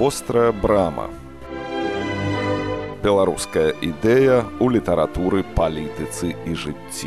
Вострая брама. Беларуская ідэя ў літаратуры, палітыцы і жыцці.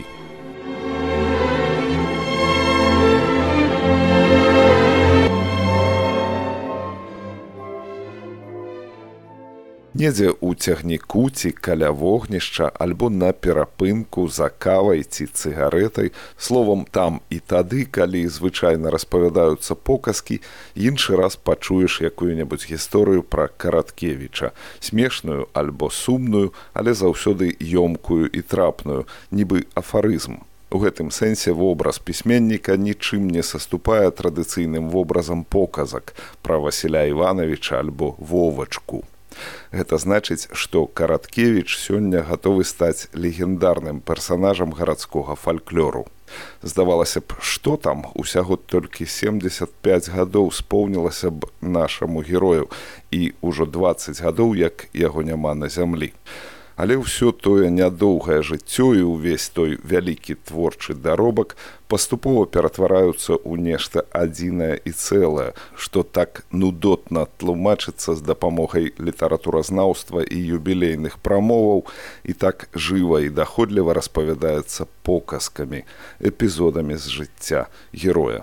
Недзе ў цягніку ці каля вогнішча альбо на перапынку за кавай ці цыгарэтай, словам, там і тады, калі звычайна распавядаюцца показкі, іншы раз пачуеш якую-небудзь гісторыю пра Караткевіча, смешную альбо сумную, але заўсёды ёмкую і трапную, нібы афарызм. У гэтым сэнсе вобраз пісьменніка нічым не саступае традыцыйным вобразам показак пра Васіля Івановича альбо Вовачку. Гэта значыць, што Караткевіч сёння гатовы стаць легендарным персанажам гарадскога фальклору. Здавалася б, што там, усяго толькі 75 гадоў споўнілася б нашаму герою, і ўжо 20 гадоў, як яго няма на зямлі. Але ўсё тое нядоўгае жыццё і ўвесь той вялікі творчы даробак паступова ператвараюцца ў нешта адзінае і цэлае, што так нудотна тлумачыцца з дапамогай літаратуразнаўства і юбілейных прамоваў і так жыва і даходліва распавядаецца показкамі, эпізодамі з жыцця героя.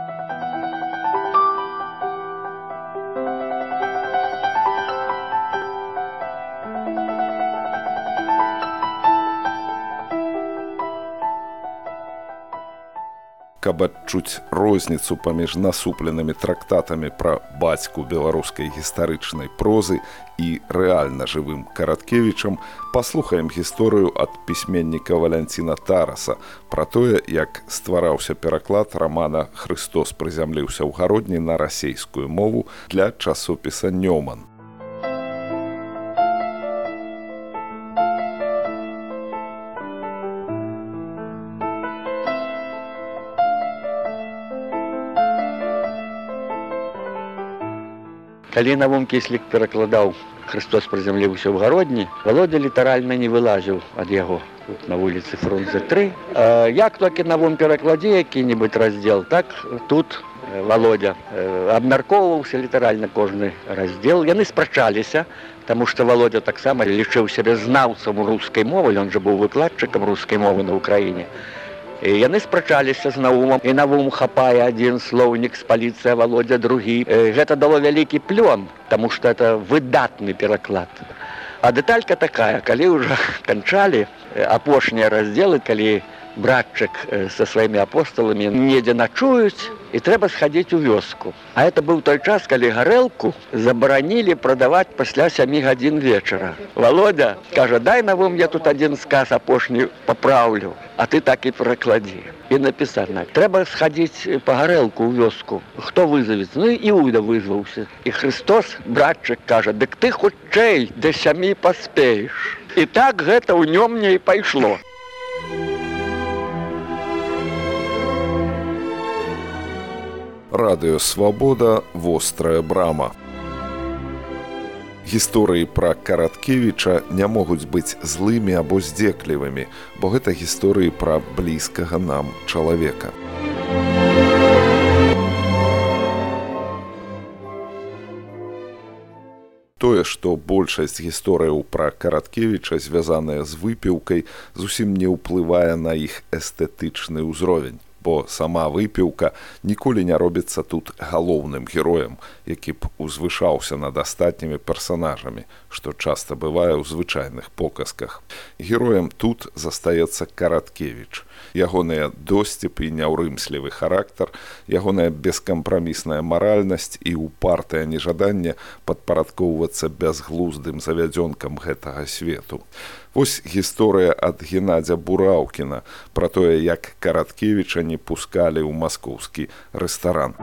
Каб адчуць розніцу паміж насупленымі трактатамі пра бацьку беларускай гістарычнай прозы і рэальна жывым Караткевічам, паслухаем гісторыю ад пісьменніка Валянціна Тараса пра тое, як ствараўся пераклад рамана «Хрыстос прызямліўся ў гародні» на расейскую мову для часопіса «Нёман». Калі Навум Кіслік перакладаў «Хрыстос прызямліўся ў гародні», Володя літаральна не вылазіў ад яго тут на вуліцы Фрунзе 3. Як толькі Навум перакладзе які-небудзь раздзел, так тут Володя абмяркоўваўся літаральна кожны раздзел. Яны спрачаліся, таму што Володя таксама лічыў сябе знаўцам рускай мовы, ён жа быў выкладчыкам рускай мовы на ўкраіне. І яны спрачаліся з Навумам, і Навум хапае адзін слоўнік з паліцыі, а Володя другі. Гэта дало вялікі плён, таму што это выдатны пераклад. А дэталька такая, калі ўжо канчалі апошнія раздзелы, калі братчык са сваімі апосталамі недзе начуюць, і трэба схадзіць у вёску. А это быў той час, калі гарэлку забаранілі прадаваць пасля 7 гадзін вечара. Володя кажа: дай, Навум, я тут адзін сказ апошні папраўлю, а ты так і перакладзі. І напісана: трэба схадзіць па гарэлку ў вёску. Хто вызавіць? Ну, Іуда вызваўся. І Хрыстос, братчык, кажа: дык ты хутчэй да 7 паспееш. І так гэта ў нём не і пайшло. Радыё Свабода, вострая брама. Гісторыі пра Караткевіча не могуць быць злымі або здзеклівымі, бо гэта гісторыі пра блізкага нам чалавека. Тое, што большасць гісторыяў пра Караткевіча, звязаная з выпіўкай, зусім не ўплывае на іх эстэтычны ўзровень. Бо сама выпіўка ніколі не робіцца тут галоўным героем, які б узвышаўся над астатнімі персанажамі, што часта бывае ў звычайных показках. Героем тут застаецца Караткевіч. Ягоныя досціпы і няўрымслівы характар, ягоная бескампрамісная маральнасць і упартае нежаданне падпарадкоўвацца бязглуздым завядзёнкам гэтага свету. Вось гісторыя ад Геннадзя Бураўкіна пра тое, як Караткевіча не пускалі ў маскоўскі рэстаран.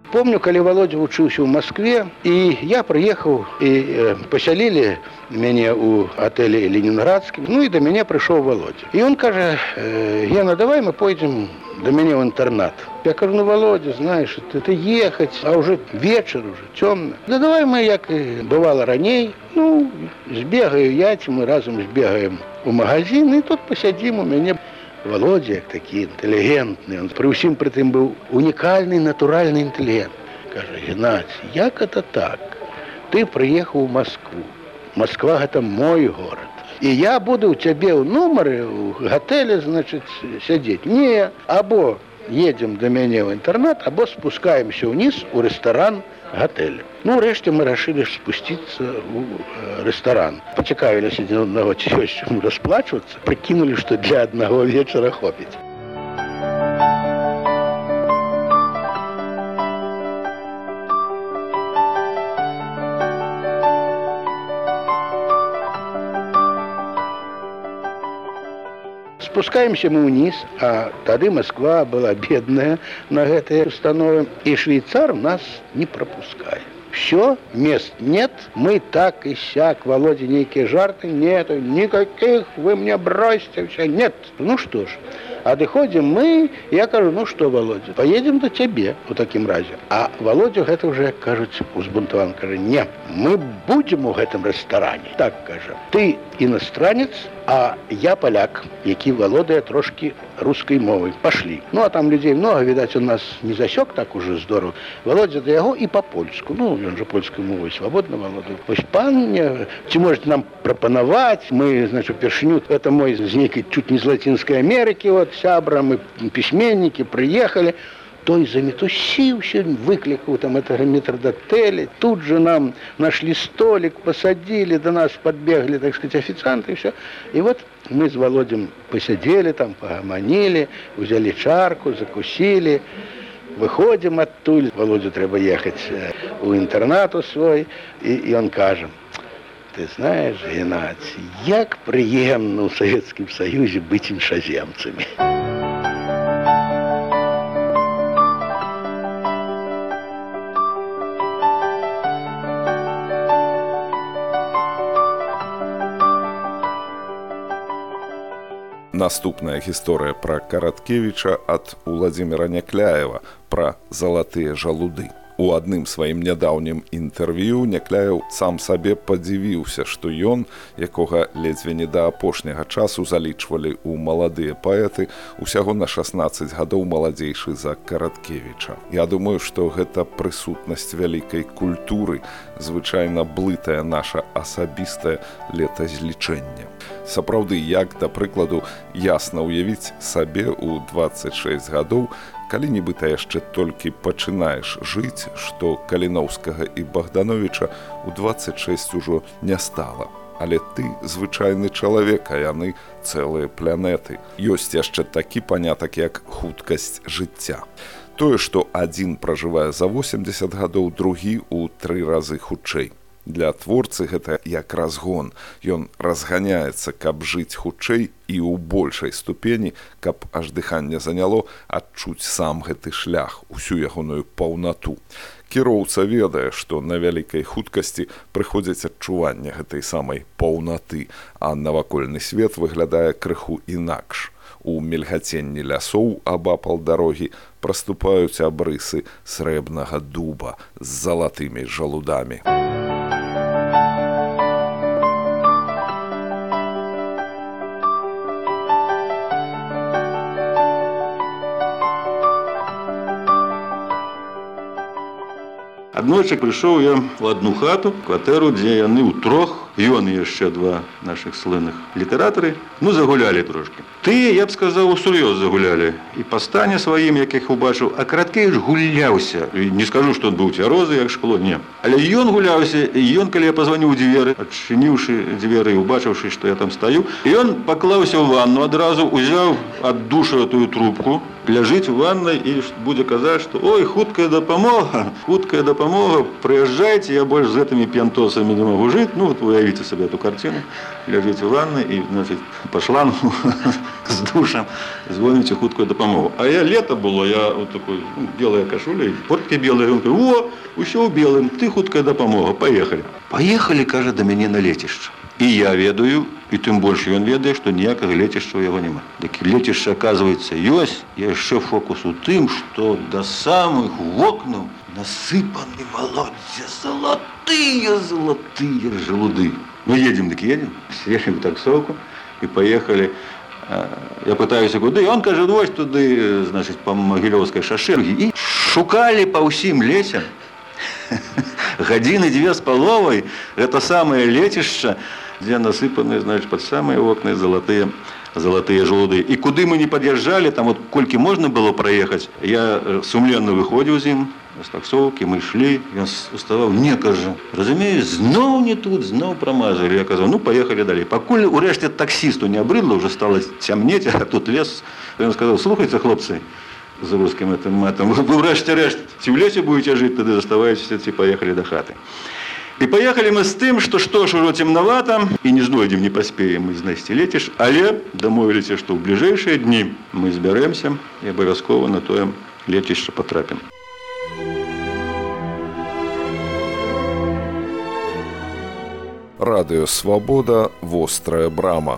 Помню, калі Володя вучыўся ў Москве, і я прыехаў, і пасялілі мяне ў отелі Ленінградскім, ну і да мяне прыйшоў Володя. І ён кажа: Гена, давай мы пойдзем до мяне ў інтэрнат. Я кажу: ну, Володя, знаешь, ты ехаць, а уже вечер, уже темно. Да давай мы, як і бывало раней, ну, збегаю я, ці мы разом збегаем у магазин, і тут посядзім у мяне. Володя, як такі інтэлігентны, он пры ўсім пры тым быў унікальны, натуральны інтэлігент. Кажа: Геннадзій, як это так? Ты прыехаў у Москву. Москва – гэта мой горад. І я буду ў цябе ў нумары, ў гатэлі, значыць, сядзець. Не, або едзем да мяне ў інтэрнат, або спускаемся ўніз у рэстаран гатэлю. Ну, урэшце мы рашылі спусціцца ў рэстаран. Пацікавіліся адзін аднаго, ці ёсць чым расплачвацца, прыкінулі, што для аднаго вечара хопіць. Спускаемся мы ўніз, а тады Москва была бедная на гэтыя установы, і швейцар нас не пропускае. Все, мест нет, мы так и сяк. Володя, некие жарты, нету, никаких, вы мне бросьте, все, нет. Ну что ж, а доходим мы, я кажу: ну что, Володя, поедем до тебе у таким разе. А Володя гэта уже, кажуть, узбунтован, каже: не, мы будем у гэтым ресторане. Так, каже, ты иностранец, а я поляк, які володае трошки русской мовой. Пошли. Ну, а там людей много, видать, он нас не засек так уже здорово. Володя до яго и по-польску. Ну, он же польской мовой свободно володае. Ось пан мне, ці можете нам пропановать, мы, значит, першню, это мой з некой чуть не з Латинской Америки, вот, сябра, мы письменники, приехали. Той заметусился, выкликал там этого метрдотеля. Тут же нам нашли столик, посадили, до нас подбегли, так сказать, официанты и все. И вот мы с Володем посидели там, погомонили, взяли чарку, закусили. Выходим оттуда. Володю треба ехать у интернату свой. И он каже: ты знаешь, Геннадий, як приемно в Советском Союзе быть іншаземцами. Наступная гісторыя пра Караткевіча ад Уладзіміра Някляева пра залатыя жалуды. У адным сваім нядаўнім інтэрв'ю Някляеў сам сабе падзівіўся, што ён, якога ледзьве не да апошняга часу залічвалі ў маладыя паэты, усяго на 16 гадоў маладзейшы за Караткевіча. Я думаю, што гэта прысутнасць вялікай культуры, звычайна блытае наша асабістае летазлічэнне. Сапраўды, як, да прыкладу, ясна ўявіць сабе ў 26 гадоў, калі нібыта яшчэ толькі пачынаеш жыць, што Каліноўскага і Богдановича ў 26 ужо не стала. Але ты звычайны чалавек, а яны цэлыя планеты. Ёсць яшчэ такі панятак, як хуткасць жыцця. Тое, што адзін пражывае за 80 гадоў, другі ў 3 разы хутчэй. Для творцы гэта як разгон. Ён разганяецца, каб жыць хутчэй і ў большай ступені, каб аж дыханне заняло, адчуць сам гэты шлях, усю ягоную паўнату. Кіроўца ведае, што на вялікай хуткасці прыходзяць адчуванне гэтай самай паўнаты, а навакольны свет выглядае крыху інакш. У мільгаценні лясоў абапал дарогі праступаюць абрысы срэбнага дуба з залатымі жалудамі. Аднойчы прыйшоў я ў адну хату, кватэру, дзе яны ўтрох, ён і яшчэ 2 нашых слынных літаратары, ну, загулялі трошки. Ты, я б сказаў, усур'ёз загулялі. І па стане сваім, якіх убачыў, а Караткевіч гуляўся. Не скажу, што он быў цвярозы, як шкло, не. Але ён гуляўся, і ён, калі я пазваніў у дзверы, адчыніўшы дзверы і убачыўшы, што я там стаю, і ён паклаўся ў ванну адразу, узяў ад душа тую трубку, ляжыць у ваннай і будзе казаць, што ой, хуткая дапамога, прыязджайце, я больш з гэтымі п'янтосамі не магу жыць. Ну, вот уявіце сабе эту картину. ляжыць у ванны і, значыць, па шлангу з душам звоніць у хуткую дапамогу. А я лета было, я вот такой белая кашуля, порткі белыя, ён кажа: "О, усё ў белым, ты хуткая дапамога, паехалі". Паехалі, кажа, да мяне на лецішча. І я ведаю, і тым больш ён ведае, што ніякага лецішча ў яго няма. Дык лецішча, аказваецца, ёсць. Яшчэ фокус у тым, што да самых вокнаў насыпаны, Володя, золотые желуды. Ну, едем, так едем, сели в таксовку и поехали. Я пытаюсь, куды, он каже: "Вось туды, значит, по Могилевской шоссе". И шукали по всем лесям. Гадзіны 2,5 это самое летішча, где насыпаны, значит, под самые окна золотые желуды. И куды мы не подъезжали, там вот кольки можно было проехать, я сумленно выходил з ім з таксовки, мы шли, я уставал, не кажу, разумею, знов не тут, знов промазали. Я казав: "Ну, поехали далі". Покуль урешті таксисту не обридло, уже стало темнеть, а тут лес. Він сказав: "Слухайте, хлопці", з русским этим матом, "ви врешті-решт, ці в лісі будете жити, тоді заставайтеся, ці поехали до хати". И поехали мы с тем, что ж, уже темновато, и не знойдем, не поспеем мы знайти летиш, але домовились, что в ближайшие дни мы зберемся и обовязково на тое летище потрапим. Радыё Свабода, вострая брама.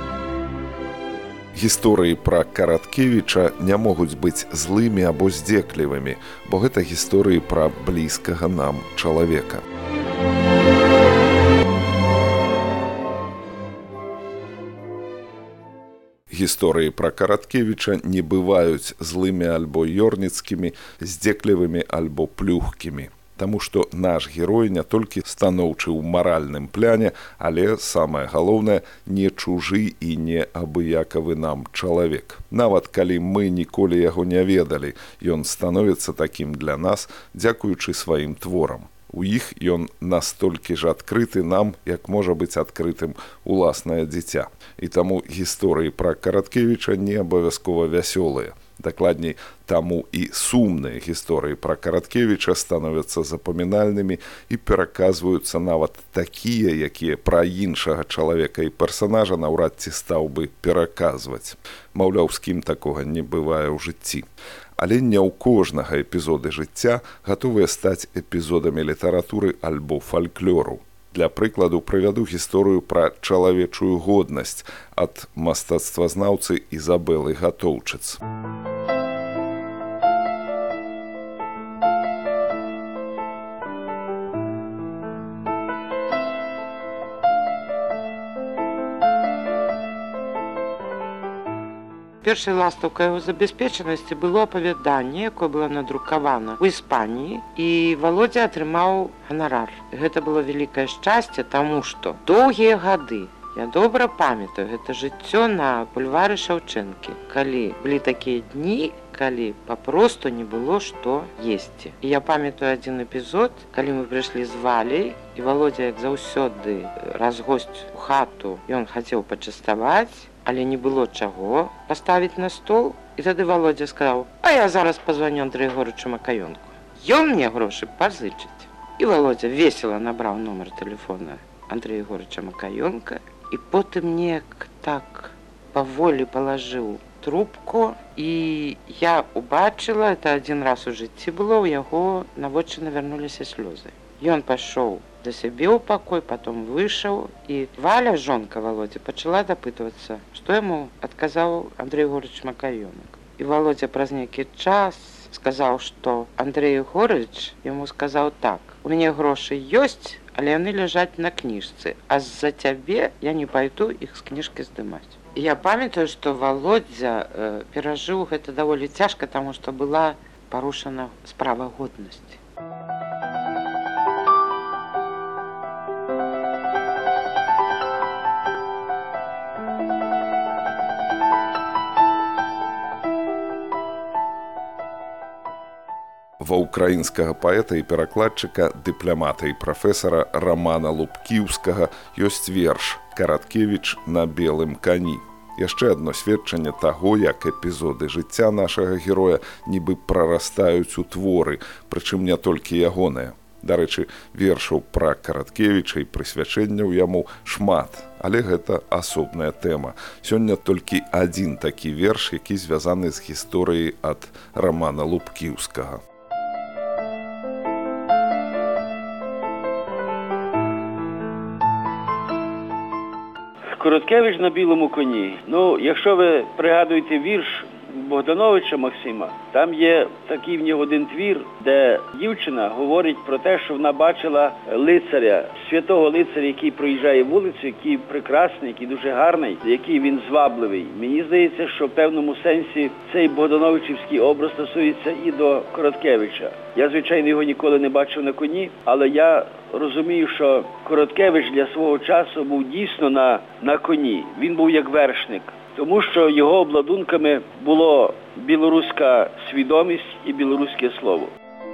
Гісторыі пра Караткевіча не могуць быць злымі або здзеклівымі, бо гэта гісторыі пра блізкага нам чалавека. Гісторыі пра Караткевіча не бываюць злымі альбо ёрніцкімі, здзеклівымі альбо плюхкімі. Таму што наш герой не толькі станоўчы ў маральным пляне, але, самае галоўнае, не чужы і не абыякавы нам чалавек. Нават калі мы ніколі яго не ведалі, ён становіцца такім для нас, дзякуючы сваім творам. У іх ён настолькі ж адкрыты нам, як можа быць адкрытым уласнае дзіця. І таму гісторыі пра Караткевіча не абавязкова вясёлыя. Дакладней, таму і сумныя гісторыі пра Караткевіча становяцца запамінальнымі і пераказваюцца нават такія, якія пра іншага чалавека і персанажа наўрад ці стаў бы пераказваць. Маўляў, з кім такога не бывае ў жыцці. Але не ў кожнага эпізоды жыцця гатовыя стаць эпізодамі літаратуры альбо фальклору. Для прыкладу прывяду гісторыю пра чалавечую годнасць ад мастацтвазнаўцы Ізабелы Гатоўчыц. Першай ластаўкай яго забяспечанасці было апавяданне, якое было надрукавана ў Іспаніі, і Володя атрымаў ганарар. Гэта было вялікае шчасце, таму што доўгія гады, я добра памятаю, гэта жыццё на бульвары Шаўчэнкі, калі былі такія дні, калі папросту не было што есці. І я памятаю адзін эпізод, калі мы прыйшлі з Валяй, і Володя, як заўсёды, разгосць у хату, ён хацеў пачаставаць, але не было чаго паставіць на стол. І тады Володя сказаў: "А я зараз пазвоню Андрэю Егорычу Макаёнку. Ён мне грошы пазычыць". І Володя весела набраў нумар тэлефона Андрэя Егорыча Макаёнка, і потым неяк так паволі палажыў трубку, і я убачыла, это адзін раз у жыцці было, у яго на вочы навярнуліся слёзы. Ён пайшоў да сябе ў пакой, потом выйшаў, і Валя, жонка Володя, пачала дапытвацца, што яму адказаў Андрей Егорыч Макаёнок. І Володя праз нейкі час сказаў, што Андрей Егорыч яму сказаў так: "У мяне грошы ёсць, але яны ляжаць на кніжцы, а з-за цябе я не пайду іх з кніжкі здымаць". І я памятаю, што Володя перажыў гэта даволі цяжка, таму што была парушана справа годнасці. Ва ўкраінскага паэта і перакладчыка, дыпламата і прафесара Рамана Лубкіўскага ёсць верш «Караткевіч на белым кані». Яшчэ адно сведчанне таго, як эпізоды жыцця нашага героя нібы прарастаюць у творы, прычым не толькі ягоныя. Дарэчы, вершаў пра Караткевіча і прысвячэнняў яму шмат, але гэта асобная тэма. Сёння толькі адзін такі верш, які звязаны з гісторыяй ад Рамана Лубкіўскага. Короткевич на білому коні. Ну, якщо ви пригадуєте вірш Богдановича Максима, там є такий в нього один твір, де дівчина говорить про те, що вона бачила лицаря, святого лицаря, який проїжджає вулицю, який прекрасний, який дуже гарний, який він звабливий. Мені здається, що в певному сенсі цей Богдановичівський образ стосується і до Короткевича. Я, звичайно, його ніколи не бачив на коні, але я розумію, що Короткевич для свого часу був дійсно на коні. Він був як вершник. Тому що його обладунками було білоруська свідомість і білоруське слово.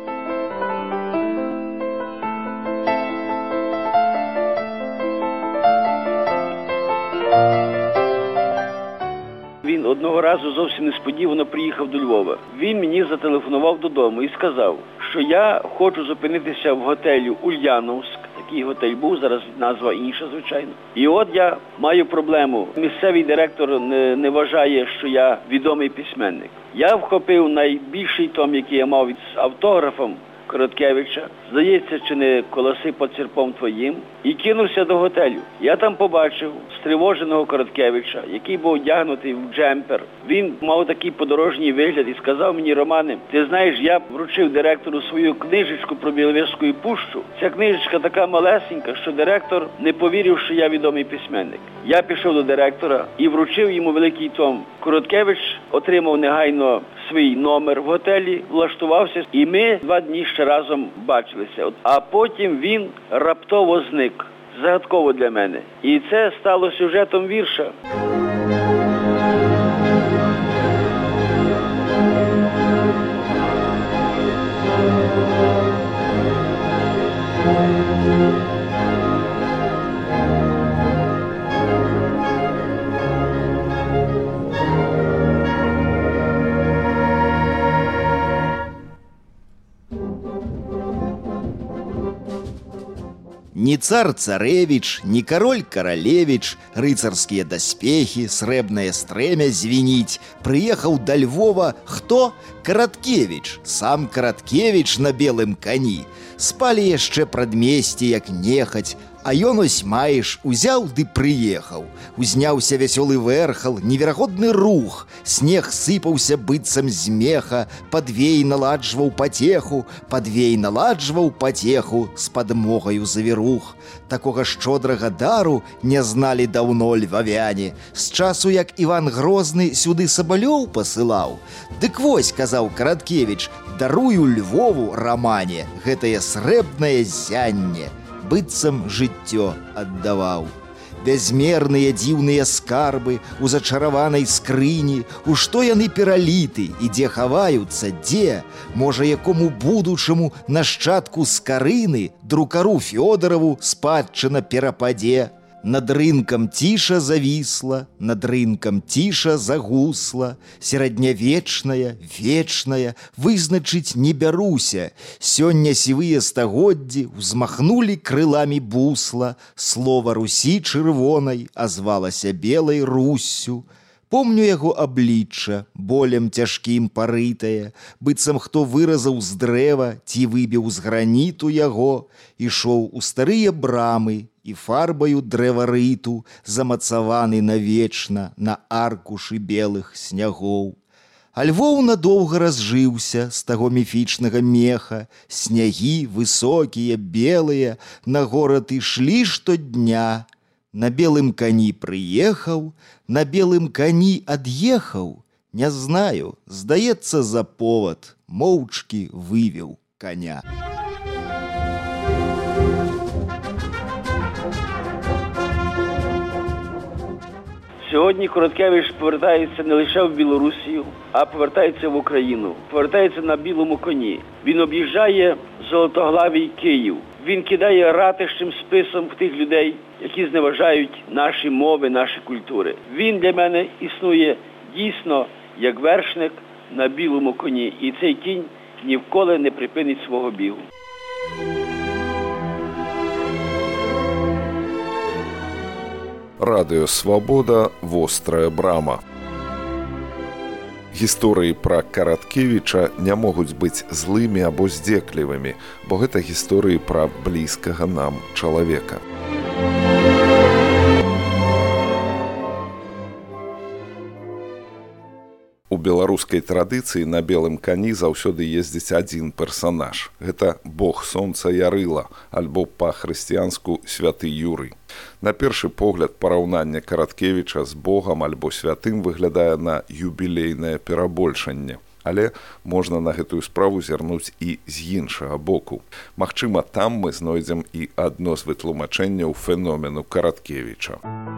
Він одного разу зовсім несподівано приїхав до Львова. Він мені зателефонував додому і сказав, що я хочу зупинитися в готелі «Ульяновськ». Такий готель був, зараз назва інша, звичайно. І от я маю проблему. Місцевий директор не вважає, що я відомий письменник. Я вхопив найбільший том, який я мав з автографом Короткевича, здається, чи не «Колоси під серпом твоїм», і кинувся до готелю. Я там побачив стривоженого Короткевича, який був одягнутий в джемпер. Він мав такий подорожній вигляд і сказав мені: Романе, ти знаєш, я вручив директору свою книжечку про Біловежську пущу. Ця книжечка така малесенька, що директор не повірив, що я відомий письменник. Я пішов до директора і вручив йому великий том. Короткевич отримав негайно свій номер в готелі, влаштувався, і ми 2 дні ще разом бачилися. А потім він раптово зник. Загадково для мене. І це стало сюжетом вірша. Ни цар-царевич, ни король-королевич, рыцарские доспехи, срэбное стремя звенить. Приехал до Львова кто? Короткевич, сам Короткевич на белым кони. Спали яшчэ прадмесці, як нехаць, а ён ось маеш узяў ды прыехаў. Узняўся вясёлы вэрхал, неверагодны рух. Снег сыпаўся быццам з меха, падвей наладжваў патеху, з падмогаю завірух. Такога шчодрага дару не зналі даўно львавяне. З часу, як Іван Грозны сюды сабалёў пасылаў. Дык вось, казаў Короткевич, дарую Львову, Рамане, гэтае срэбнае зянне. Быццам жыццё аддаваў. Бязмерныя дзіўныя скарбы у зачараванай скрыні, у што яны пераліты і дзе хаваюцца, дзе? Можа, якому будучаму нашчадку скарыны, друкару Фёдараву спадчына перападзе? Над рынкам ціша завісла, над рынкам ціша загусла, сераднявечная, вечная, вызначыць не бяруся. Сёння сівыя стагоддзі ўзмахнулі крыламі бусла, слова Русі чырвонай азвалася белай Руссю. Помню яго аблічча, болем цяжкім парытае, быццам хто выразаў з дрэва ці выбіў з граніту яго, ішоў у старыя брамы і фарбаю дрэварыту, замацаваны навечна на аркушы белых снягоў. А Львоў надоўга разжыўся з таго міфічнага меха, снягі высокія, белыя, на горад ішлі штодня. На белым коні прыехаў, на белым коні ад'ехаў. Не знаю, здаецца, за повод моўчкі вывеў коня. Сьогодні Короткевич повертається не лише в Білорусію, а повертається в Україну. Повертається на білому коні. Він об'їжджає Золотоглавий Київ. Він кидає ратищним списом в тих людей, які зневажають наші мови, наші культури. Він для мене існує дійсно як вершник на білому коні. І цей кінь ніколи не припинить свого бігу. Радыё Свабода, вострая брама. Гісторыі пра Караткевіча не могуць быць злымі або здзеклівымі, бо гэта гісторыі пра блізкага нам чалавека. У беларускай традыцыі на белым кані заўсёды ездзіць адзін персанаж. Гэта бог сонца Ярыла, альбо па-хрысціянску святы Юрый. На першы погляд параўнанне Караткевіча з богам альбо святым выглядае на юбілейнае перабольшанне. Але можна на гэтую справу зірнуць і з іншага боку. Магчыма, там мы знойдзем і адно з вытлумачэнняў феномену Караткевіча.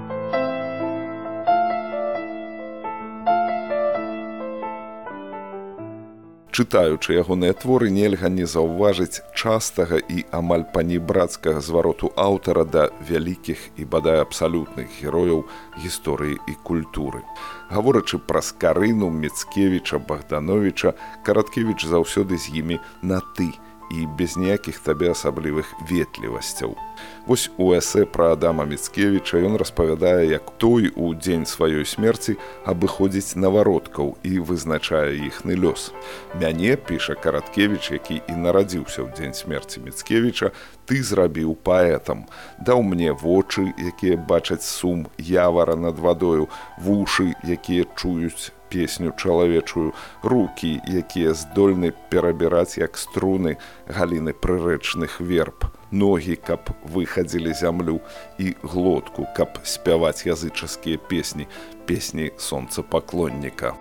Чытаючы ягоныя творы, нельга не заўважыць частага і амаль панібрацкага звароту аўтара да вялікіх і бадай абсалютных герояў гісторыі і культуры. Гаворачы пра Скарыну, Міцкевіча, Богдановича, Караткевіч заўсёды з імі на «ты» і без ніякіх табе асаблівых ветлівасцяў. Вось у эсэ пра Адама Міцкевіча ён распавядае, як той у дзень сваёй смерці абыходзіць навародкаў і вызначае іхны лёс. Мяне, піша Караткевіч, які і нарадзіўся ў дзень смерці Міцкевіча, ты зрабіў паэтам, даў мне вочы, якія бачаць сум явара над вадою, вушы, якія чуюць песню чалавечую, рукі, якія здольны перабіраць як струны галіны прырэчных верб, ногі, каб выхадзілі зямлю, і глотку, каб спяваць язычаскія песні, песні сонцапаклонніка.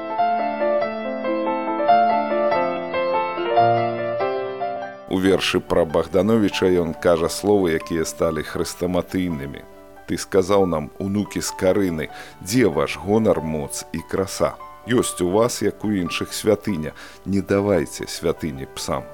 У вершы пра Богдановича ён кажа словы, якія сталі хрэстаматыйнымі. Ты сказаў нам, унукі Скарыны, дзе ваш гонар, моц і краса? Ёсць у вас, як у іншых, святыня, не давайце святыні псам.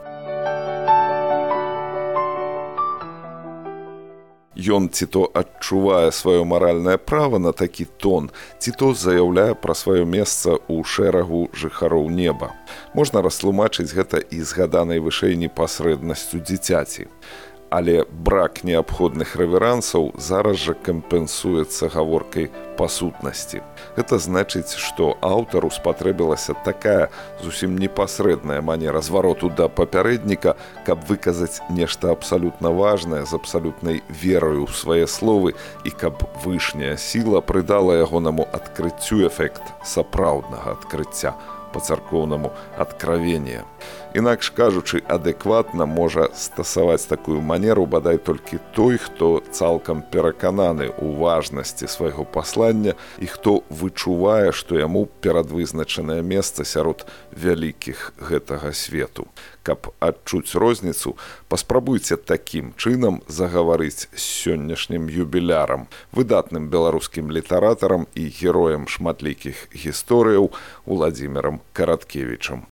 Ён ці то адчувае сваё маральнае права на такі тон, ці то заяўляе пра сваё месца ў шэрагу жыхароў неба. Можна растлумачыць гэта і згаданай вышэй непасрэднасцю дзіцяці. Але брак неабходных рэверансаў зараз жа кампенсуецца гаворкай па сутнасці. Гэта значыць, што аўтару спатрэбілася такая зусім непасрэдная манера звароту да папярэдніка, каб выказаць нешта абсалютна важнае з абсалютнай верою ў свае словы і каб вышняя сіла прыдала ягонаму адкрыццю эфект сапраўднага адкрыцця, па-царкоўнаму адкравення. Інакш кажучы, адэкватна можа стасаваць такую манеру бадай толькі той, хто цалкам перакананы ў важнасці свайго паслання і хто вычувае, што яму перадвызначанае месца сярод вялікіх гэтага свету. Каб адчуць розніцу, паспрабуйце такім чынам загаварыць з сённяшнім юбілярам, выдатным беларускім літаратарам і героем шматлікіх гісторыяў Уладзімірам Караткевічам.